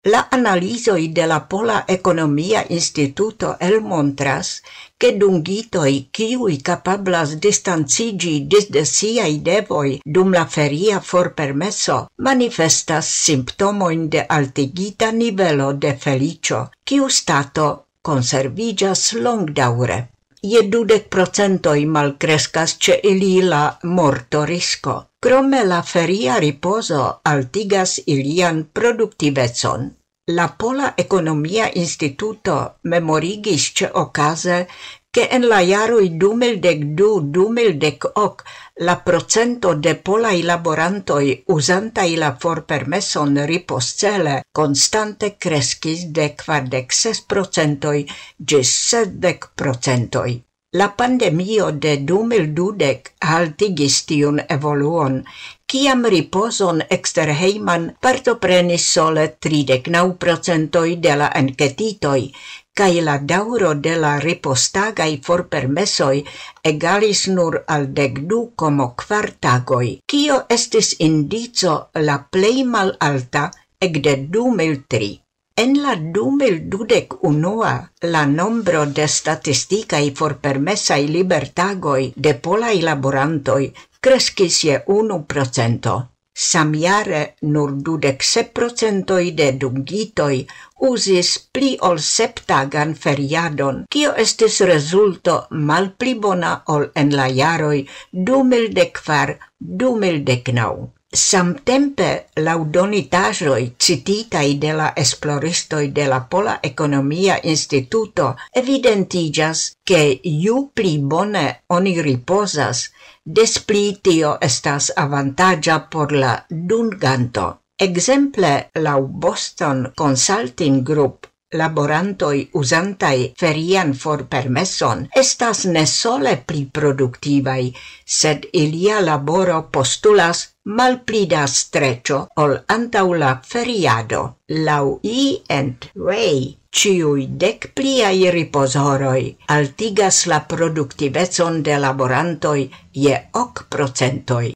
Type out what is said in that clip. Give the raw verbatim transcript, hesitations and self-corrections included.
La analizoj de la Pola Ekonomia Instituto elmontras, che dungitoi kiui capablas distancigi disde siai devoi dum la feria forpermesso manifestas simptomoin de altigita nivelo de felicio, kiu stato conservigas longdaure. Je dudec procentoi malcrescas ce ili la morto risco. Crome la feria riposo altigas ilian produktivetson. La Pola Ekonomia Instituto memorigis ce ocase che en la jaroj du mil dek du - du mil dek ok la procento de polaj laborantoj uzantaj la forpermeson ripostcele konstante kreskis de kvardek ses procentoj ĝis sepdek procentoj. La pandemio de du mil dudek haltigis tiun evoluon, kiam riposon eksterhejman partoprenis sole tridek naŭ procentoj de la enketitoj, kaj la daŭro de la ripostagaj forpermesoj egalis nur al dek du komo kvar tagoj, kio estis indico la plej malalta ekde du mil tri. En la du mil dudek unua, la nombro de statistikaj forpermesaj libertagoj de polaj laborantoj kreskis je unu procento. Samjare nur dudek sep procentoj de dungitoj uzis pli ol septagan feriadon, kio estis rezulto malpli bona ol en la jaroj du mil dek kvar - du mil dek naŭ. Samtempe laŭdonitaĵoj cititaj de la esploristoj de la Pola Ekonomia Instituto evidentiĝas, ke ju pli bone oni ripozas, des pli tio estas avantaĝa por la dunganto. Ekzemple laŭ Boston Consulting Group, laborantoj uzantaj ferian forpermeson estas ne sole pli produktivaj, sed ilia laboro postulas malpli da streĉo ol antaŭ la feriado. Laŭ E and Ray, ĉiuj dek pliaj ripozhoroj altigas la produktivecon de laborantoj je ok procentoj.